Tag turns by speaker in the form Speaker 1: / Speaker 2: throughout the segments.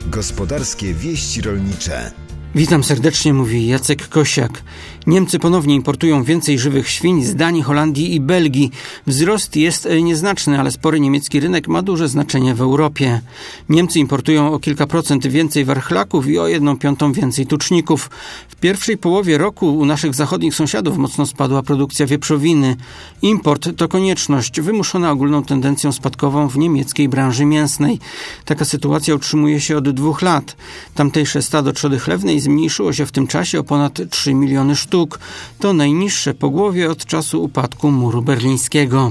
Speaker 1: Gospodarskie wieści rolnicze.
Speaker 2: Witam serdecznie, mówi Jacek Kosiak. Niemcy ponownie importują więcej żywych świń z Danii, Holandii i Belgii. Wzrost jest nieznaczny, ale spory niemiecki rynek ma duże znaczenie w Europie. Niemcy importują o kilka procent więcej warchlaków i o 1/5 więcej tuczników. W pierwszej połowie roku u naszych zachodnich sąsiadów mocno spadła produkcja wieprzowiny. Import to konieczność wymuszona ogólną tendencją spadkową w niemieckiej branży mięsnej. Taka sytuacja utrzymuje się od 2 lat. Tamtejsze stado trzody chlewnej zmniejszyło się w tym czasie o ponad 3 miliony sztuk. To najniższe pogłowie od czasu upadku muru berlińskiego.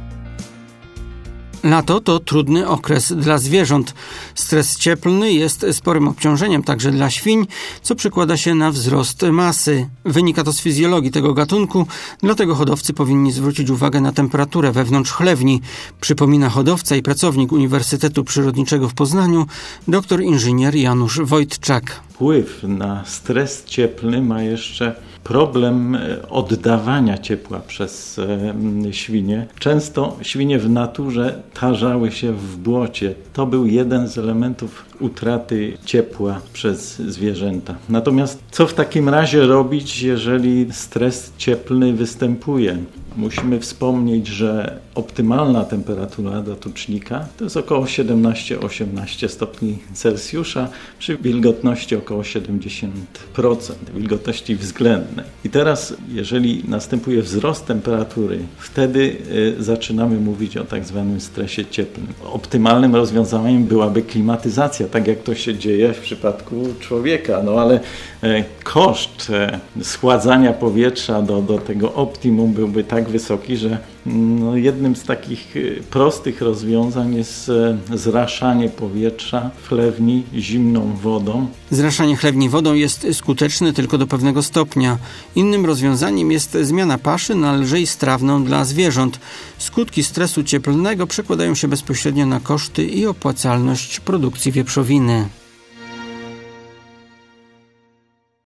Speaker 2: Lato to trudny okres dla zwierząt. Stres cieplny jest sporym obciążeniem także dla świń, co przekłada się na wzrost masy. Wynika to z fizjologii tego gatunku, dlatego hodowcy powinni zwrócić uwagę na temperaturę wewnątrz chlewni, przypomina hodowca i pracownik Uniwersytetu Przyrodniczego w Poznaniu, doktor inżynier Janusz Wojtczak.
Speaker 3: Wpływ na stres cieplny ma jeszcze problem oddawania ciepła przez świnie. Często świnie w naturze tarzały się w błocie. To był jeden z elementów utraty ciepła przez zwierzęta. Natomiast co w takim razie robić, jeżeli stres cieplny występuje? Musimy wspomnieć, że optymalna temperatura dla tucznika to jest około 17-18 stopni Celsjusza przy wilgotności około 70% wilgotności względnej. I teraz, jeżeli następuje wzrost temperatury, wtedy zaczynamy mówić o tak zwanym stresie cieplnym. Optymalnym rozwiązaniem byłaby klimatyzacja, tak jak to się dzieje w przypadku człowieka, ale koszt schładzania powietrza do tego optimum byłby tak wysoki, że jednym z takich prostych rozwiązań jest zraszanie powietrza w chlewni zimną wodą.
Speaker 2: Zraszanie chlewni wodą jest skuteczne tylko do pewnego stopnia. Innym rozwiązaniem jest zmiana paszy na lżej strawną dla zwierząt. Skutki stresu cieplnego przekładają się bezpośrednio na koszty i opłacalność produkcji wieprzowiny.